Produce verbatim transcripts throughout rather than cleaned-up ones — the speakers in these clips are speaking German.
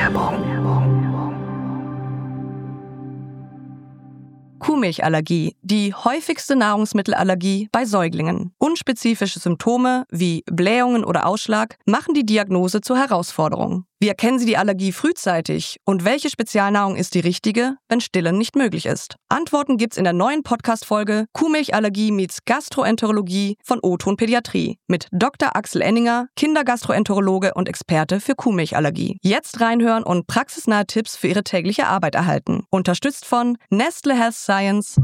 Kuhmilchallergie, die häufigste Nahrungsmittelallergie bei Säuglingen. Unspezifische Symptome wie Blähungen oder Ausschlag machen die Diagnose zur Herausforderung. Wie erkennen Sie die Allergie frühzeitig und welche Spezialnahrung ist die richtige, wenn Stillen nicht möglich ist? Antworten gibt's in der neuen Podcast-Folge Kuhmilchallergie meets Gastroenterologie von O-Ton Pädiatrie mit Doktor Axel Enninger, Kindergastroenterologe und Experte für Kuhmilchallergie. Jetzt reinhören und praxisnahe Tipps für Ihre tägliche Arbeit erhalten. Unterstützt von Nestle Health Science.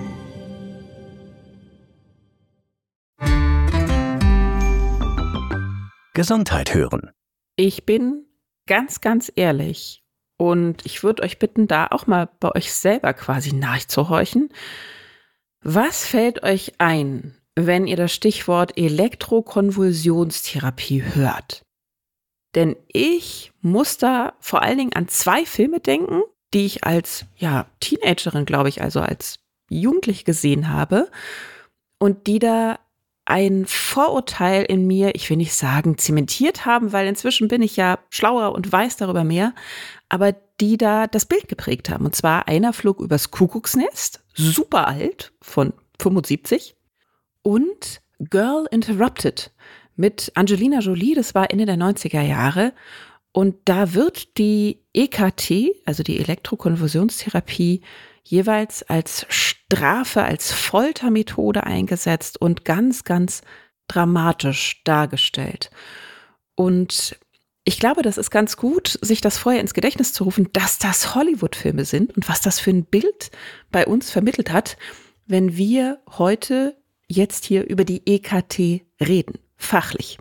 Gesundheit hören. Ich bin ganz, ganz ehrlich und ich würde euch bitten, da auch mal bei euch selber quasi nachzuhorchen. Was fällt euch ein, wenn ihr das Stichwort Elektrokonvulsionstherapie hört? Denn ich muss da vor allen Dingen an zwei Filme denken, die ich als ja, Teenagerin, glaube ich, also als Jugendlich gesehen habe und die da ein Vorurteil in mir, ich will nicht sagen zementiert haben, weil inzwischen bin ich ja schlauer und weiß darüber mehr, aber die da das Bild geprägt haben. Und zwar Einer flog übers Kuckucksnest, super alt, von fünfundsiebzig, und Girl Interrupted mit Angelina Jolie, das war Ende der neunziger Jahre. Und da wird die E K T, also die Elektrokonvulsionstherapie, jeweils als Strafe, als Foltermethode eingesetzt und ganz, ganz dramatisch dargestellt. Und ich glaube, das ist ganz gut, sich das vorher ins Gedächtnis zu rufen, dass das Hollywood-Filme sind und was das für ein Bild bei uns vermittelt hat, wenn wir heute jetzt hier über die E K T reden, fachlich.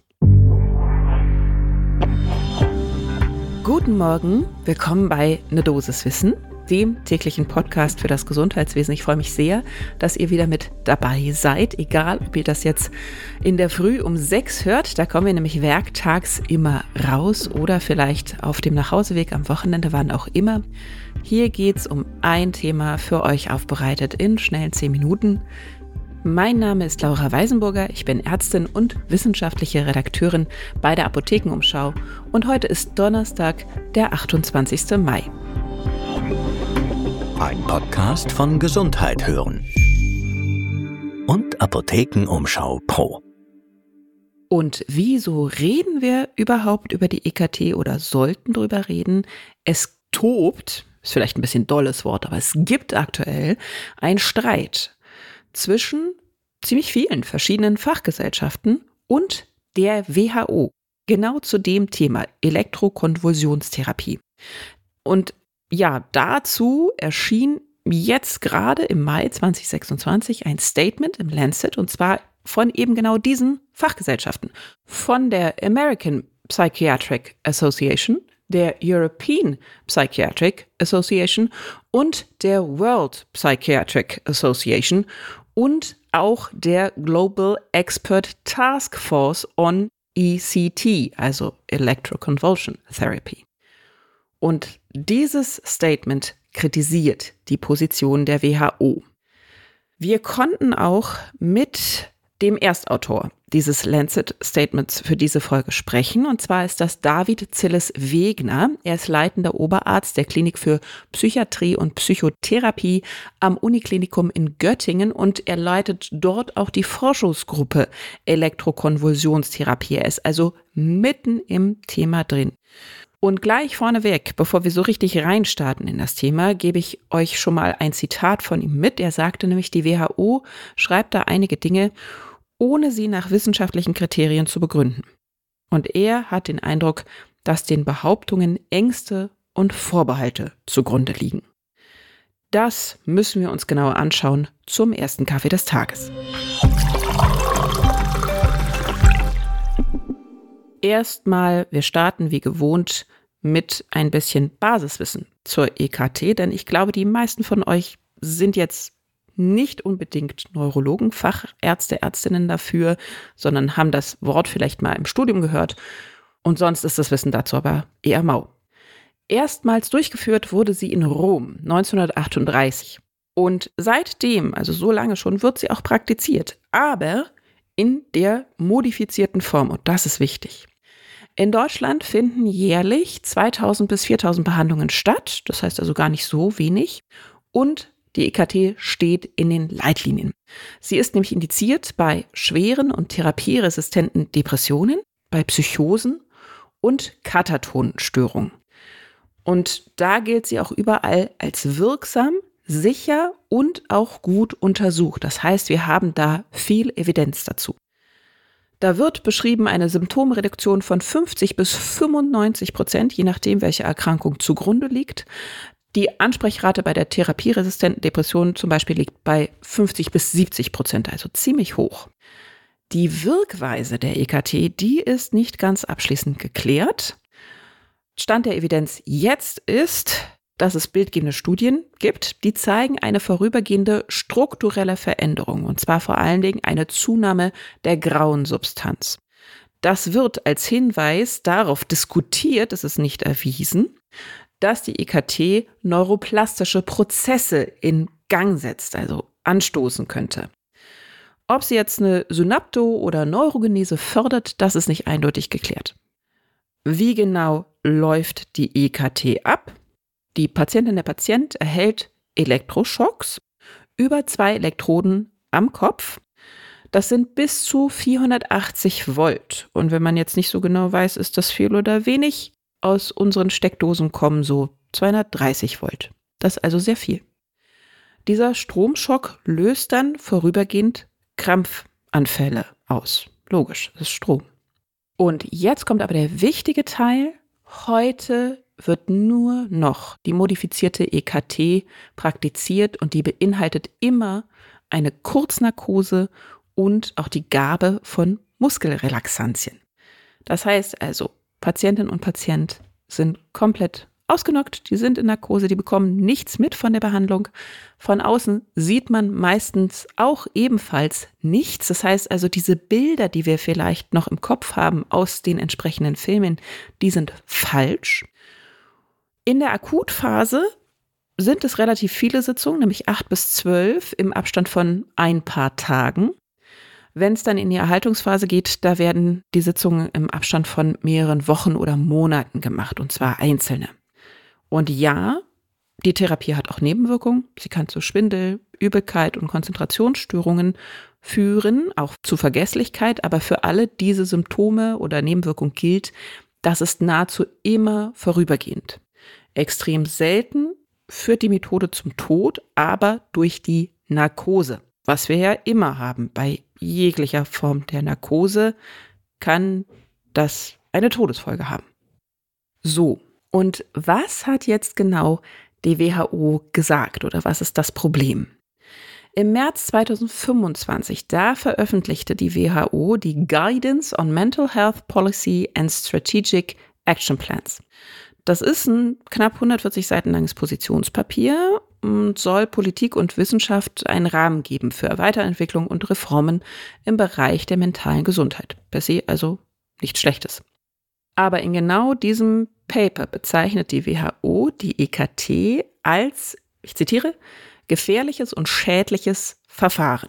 Guten Morgen, willkommen bei Ne Dosis Wissen, dem täglichen Podcast für das Gesundheitswesen. Ich freue mich sehr, dass ihr wieder mit dabei seid, egal ob ihr das jetzt in der Früh um sechs hört, da kommen wir nämlich werktags immer raus oder vielleicht auf dem Nachhauseweg am Wochenende, wann auch immer. Hier geht's um ein Thema für euch aufbereitet in schnellen zehn Minuten. Mein Name ist Laura Weisenburger, ich bin Ärztin und wissenschaftliche Redakteurin bei der Apothekenumschau und heute ist Donnerstag, der achtundzwanzigster Mai. Ein Podcast von Gesundheit hören und Apothekenumschau Pro. Und wieso reden wir überhaupt über die E K T oder sollten drüber reden? Es tobt, ist vielleicht ein bisschen dolles Wort, aber es gibt aktuell einen Streit zwischen ziemlich vielen verschiedenen Fachgesellschaften und der W H O, genau zu dem Thema Elektrokonvulsionstherapie. Und ja, dazu erschien jetzt gerade im Mai zweitausendsechsundzwanzig ein Statement im Lancet, und zwar von eben genau diesen Fachgesellschaften, von der American Psychiatric Association, der European Psychiatric Association und der World Psychiatric Association und auch der Global Expert Task Force on E C T, also Electroconvulsion Therapy. Und dieses Statement kritisiert die Position der W H O. Wir konnten auch mit dem Erstautor dieses Lancet-Statements für diese Folge sprechen. Und zwar ist das David Zilles-Wegner. Er ist leitender Oberarzt der Klinik für Psychiatrie und Psychotherapie am Uniklinikum in Göttingen und er leitet dort auch die Forschungsgruppe Elektrokonvulsionstherapie. Er ist also mitten im Thema drin. Und gleich vorneweg, bevor wir so richtig reinstarten in das Thema, gebe ich euch schon mal ein Zitat von ihm mit. Er sagte nämlich, die W H O schreibt da einige Dinge, ohne sie nach wissenschaftlichen Kriterien zu begründen. Und er hat den Eindruck, dass den Behauptungen Ängste und Vorbehalte zugrunde liegen. Das müssen wir uns genauer anschauen zum ersten Kaffee des Tages. Erstmal, wir starten wie gewohnt mit ein bisschen Basiswissen zur E K T, denn ich glaube, die meisten von euch sind jetzt nicht unbedingt Neurologen, Fachärzte, Ärztinnen dafür, sondern haben das Wort vielleicht mal im Studium gehört und sonst ist das Wissen dazu aber eher mau. Erstmals durchgeführt wurde sie in Rom neunzehnhundertachtunddreißig und seitdem, also so lange schon, wird sie auch praktiziert, aber in der modifizierten Form und das ist wichtig. In Deutschland finden jährlich zweitausend bis viertausend Behandlungen statt, das heißt also gar nicht so wenig. Und die E K T steht in den Leitlinien. Sie ist nämlich indiziert bei schweren und therapieresistenten Depressionen, bei Psychosen und Katatonstörungen. Und da gilt sie auch überall als wirksam, sicher und auch gut untersucht. Das heißt, wir haben da viel Evidenz dazu. Da wird beschrieben eine Symptomreduktion von fünfzig bis fünfundneunzig Prozent, je nachdem, welche Erkrankung zugrunde liegt. Die Ansprechrate bei der therapieresistenten Depression zum Beispiel liegt bei fünfzig bis siebzig Prozent, also ziemlich hoch. Die Wirkweise der E K T, die ist nicht ganz abschließend geklärt. Stand der Evidenz jetzt ist, dass es bildgebende Studien gibt, die zeigen eine vorübergehende strukturelle Veränderung, und zwar vor allen Dingen eine Zunahme der grauen Substanz. Das wird als Hinweis darauf diskutiert, es ist nicht erwiesen, dass die E K T neuroplastische Prozesse in Gang setzt, also anstoßen könnte. Ob sie jetzt eine Synapto- oder Neurogenese fördert, das ist nicht eindeutig geklärt. Wie genau läuft die E K T ab? Die Patientin, der Patient erhält Elektroschocks über zwei Elektroden am Kopf. Das sind bis zu vierhundertachtzig Volt. Und wenn man jetzt nicht so genau weiß, ist das viel oder wenig, aus unseren Steckdosen kommen so zweihundertdreißig Volt. Das ist also sehr viel. Dieser Stromschock löst dann vorübergehend Krampfanfälle aus. Logisch, das ist Strom. Und jetzt kommt aber der wichtige Teil. Heute wird nur noch die modifizierte E K T praktiziert und die beinhaltet immer eine Kurznarkose und auch die Gabe von Muskelrelaxantien. Das heißt also, Patientin und Patient sind komplett ausgenockt, die sind in Narkose, die bekommen nichts mit von der Behandlung. Von außen sieht man meistens auch ebenfalls nichts. Das heißt also, diese Bilder, die wir vielleicht noch im Kopf haben aus den entsprechenden Filmen, die sind falsch. In der Akutphase sind es relativ viele Sitzungen, nämlich acht bis zwölf im Abstand von ein paar Tagen. Wenn es dann in die Erhaltungsphase geht, da werden die Sitzungen im Abstand von mehreren Wochen oder Monaten gemacht, und zwar einzelne. Und ja, die Therapie hat auch Nebenwirkungen. Sie kann zu Schwindel, Übelkeit und Konzentrationsstörungen führen, auch zu Vergesslichkeit. Aber für alle diese Symptome oder Nebenwirkungen gilt, das ist nahezu immer vorübergehend. Extrem selten führt die Methode zum Tod, aber durch die Narkose. Was wir ja immer haben, bei jeglicher Form der Narkose kann das eine Todesfolge haben. So, und was hat jetzt genau die W H O gesagt oder was ist das Problem? Im März zweitausendfünfundzwanzig, da veröffentlichte die W H O die Guidance on Mental Health Policy and Strategic Action Plans. Das ist ein knapp hundertvierzig Seiten langes Positionspapier und soll Politik und Wissenschaft einen Rahmen geben für Weiterentwicklung und Reformen im Bereich der mentalen Gesundheit. Per se also nichts Schlechtes. Aber in genau diesem Paper bezeichnet die W H O die E K T als, ich zitiere, gefährliches und schädliches Verfahren.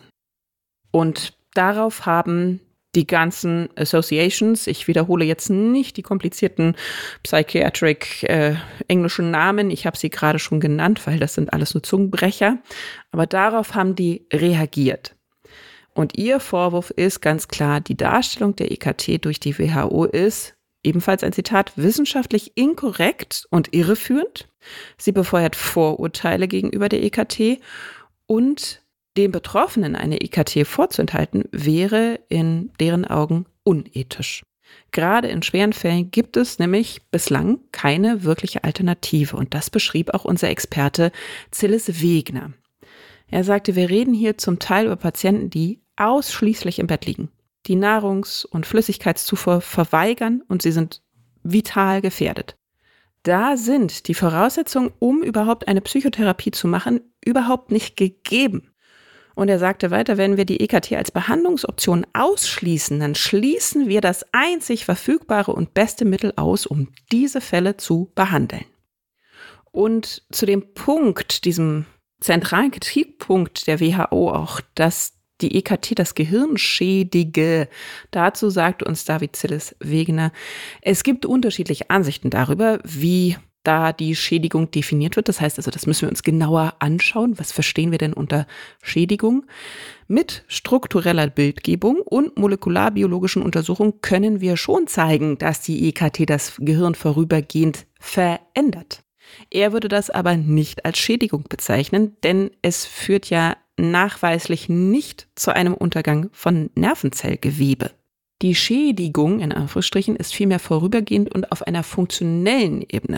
Und darauf haben die ganzen Associations, ich wiederhole jetzt nicht die komplizierten Psychiatric äh, englischen Namen, ich habe sie gerade schon genannt, weil das sind alles nur Zungenbrecher, aber darauf haben die reagiert. Und ihr Vorwurf ist ganz klar, die Darstellung der E K T durch die W H O ist, ebenfalls ein Zitat, wissenschaftlich inkorrekt und irreführend. Sie befeuert Vorurteile gegenüber der E K T und den Betroffenen eine E K T vorzuenthalten, wäre in deren Augen unethisch. Gerade in schweren Fällen gibt es nämlich bislang keine wirkliche Alternative. Und das beschrieb auch unser Experte Zillis Wegner. Er sagte, wir reden hier zum Teil über Patienten, die ausschließlich im Bett liegen, die Nahrungs- und Flüssigkeitszufuhr verweigern und sie sind vital gefährdet. Da sind die Voraussetzungen, um überhaupt eine Psychotherapie zu machen, überhaupt nicht gegeben. Und er sagte weiter, wenn wir die E K T als Behandlungsoption ausschließen, dann schließen wir das einzig verfügbare und beste Mittel aus, um diese Fälle zu behandeln. Und zu dem Punkt, diesem zentralen Kritikpunkt der W H O auch, dass die E K T das Gehirn schädige. Dazu sagt uns David Zillis-Wegener, es gibt unterschiedliche Ansichten darüber, wie da die Schädigung definiert wird. Das heißt also, das müssen wir uns genauer anschauen. Was verstehen wir denn unter Schädigung? Mit struktureller Bildgebung und molekularbiologischen Untersuchungen können wir schon zeigen, dass die E K T das Gehirn vorübergehend verändert. Er würde das aber nicht als Schädigung bezeichnen, denn es führt ja nachweislich nicht zu einem Untergang von Nervenzellgewebe. Die Schädigung, in Anführungsstrichen, ist vielmehr vorübergehend und auf einer funktionellen Ebene.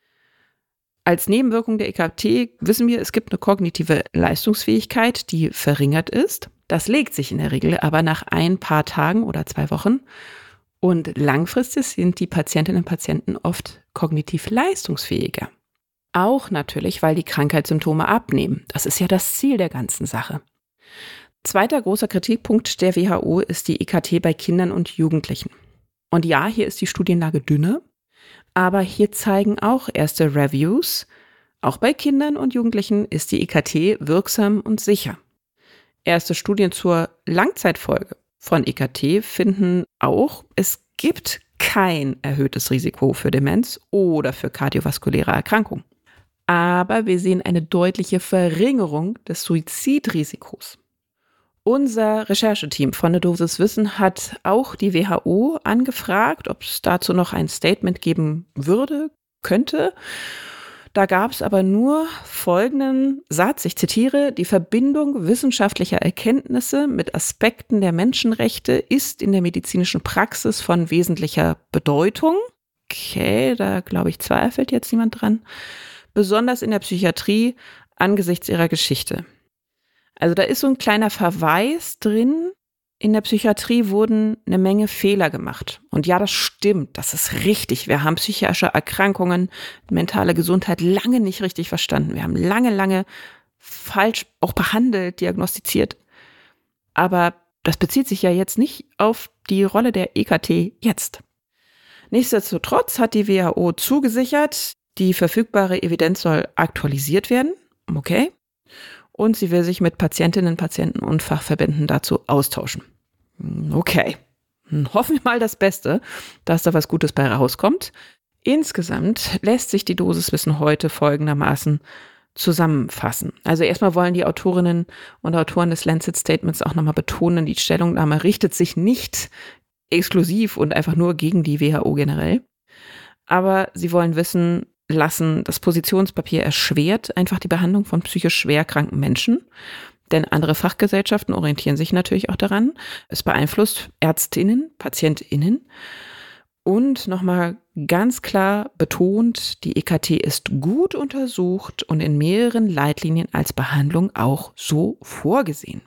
Als Nebenwirkung der E K T wissen wir, es gibt eine kognitive Leistungsfähigkeit, die verringert ist. Das legt sich in der Regel aber nach ein paar Tagen oder zwei Wochen. Und langfristig sind die Patientinnen und Patienten oft kognitiv leistungsfähiger. Auch natürlich, weil die Krankheitssymptome abnehmen. Das ist ja das Ziel der ganzen Sache. Zweiter großer Kritikpunkt der W H O ist die E K T bei Kindern und Jugendlichen. Und ja, hier ist die Studienlage dünner. Aber hier zeigen auch erste Reviews, auch bei Kindern und Jugendlichen ist die E K T wirksam und sicher. Erste Studien zur Langzeitfolge von E K T finden auch, es gibt kein erhöhtes Risiko für Demenz oder für kardiovaskuläre Erkrankungen. Aber wir sehen eine deutliche Verringerung des Suizidrisikos. Unser Rechercheteam von der Dosis Wissen hat auch die W H O angefragt, ob es dazu noch ein Statement geben würde, könnte. Da gab es aber nur folgenden Satz, ich zitiere, die Verbindung wissenschaftlicher Erkenntnisse mit Aspekten der Menschenrechte ist in der medizinischen Praxis von wesentlicher Bedeutung. Okay, da glaube ich, zweifelt jetzt niemand dran. Besonders in der Psychiatrie angesichts ihrer Geschichte. Also da ist so ein kleiner Verweis drin, in der Psychiatrie wurden eine Menge Fehler gemacht. Und ja, das stimmt, das ist richtig. Wir haben psychische Erkrankungen, mentale Gesundheit lange nicht richtig verstanden. Wir haben lange, lange falsch auch behandelt, diagnostiziert. Aber das bezieht sich ja jetzt nicht auf die Rolle der E K T jetzt. Nichtsdestotrotz hat die W H O zugesichert, die verfügbare Evidenz soll aktualisiert werden. Okay. Und sie will sich mit Patientinnen, Patienten und Fachverbänden dazu austauschen. Okay, hoffen wir mal das Beste, dass da was Gutes bei rauskommt. Insgesamt lässt sich die Dosiswissen heute folgendermaßen zusammenfassen. Also erstmal wollen die Autorinnen und Autoren des Lancet Statements auch nochmal betonen, die Stellungnahme richtet sich nicht exklusiv und einfach nur gegen die W H O generell. Aber sie wollen wissen lassen, das Positionspapier erschwert einfach die Behandlung von psychisch schwerkranken Menschen. Denn andere Fachgesellschaften orientieren sich natürlich auch daran. Es beeinflusst Ärztinnen, PatientInnen. Und nochmal ganz klar betont, die E K T ist gut untersucht und in mehreren Leitlinien als Behandlung auch so vorgesehen.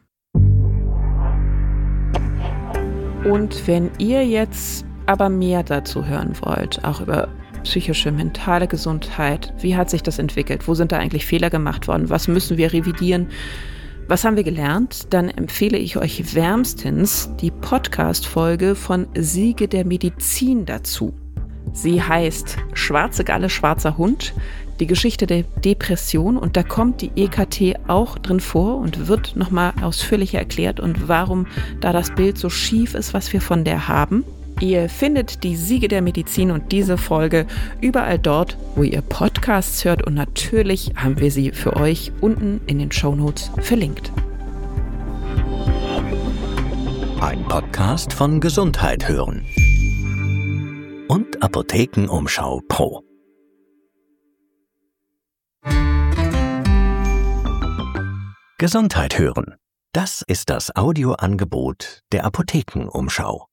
Und wenn ihr jetzt aber mehr dazu hören wollt, auch über psychische, mentale Gesundheit, wie hat sich das entwickelt? Wo sind da eigentlich Fehler gemacht worden? Was müssen wir revidieren? Was haben wir gelernt? Dann empfehle ich euch wärmstens die Podcast-Folge von Siege der Medizin dazu. Sie heißt Schwarze Galle, schwarzer Hund, die Geschichte der Depression, und da kommt die E K T auch drin vor und wird nochmal ausführlicher erklärt und warum da das Bild so schief ist, was wir von der haben. Ihr findet die Siege der Medizin und diese Folge überall dort, wo ihr Podcasts hört, und natürlich haben wir sie für euch unten in den Shownotes verlinkt. Ein Podcast von Gesundheit hören und Apothekenumschau Pro. Gesundheit hören. Das ist das Audioangebot der Apothekenumschau.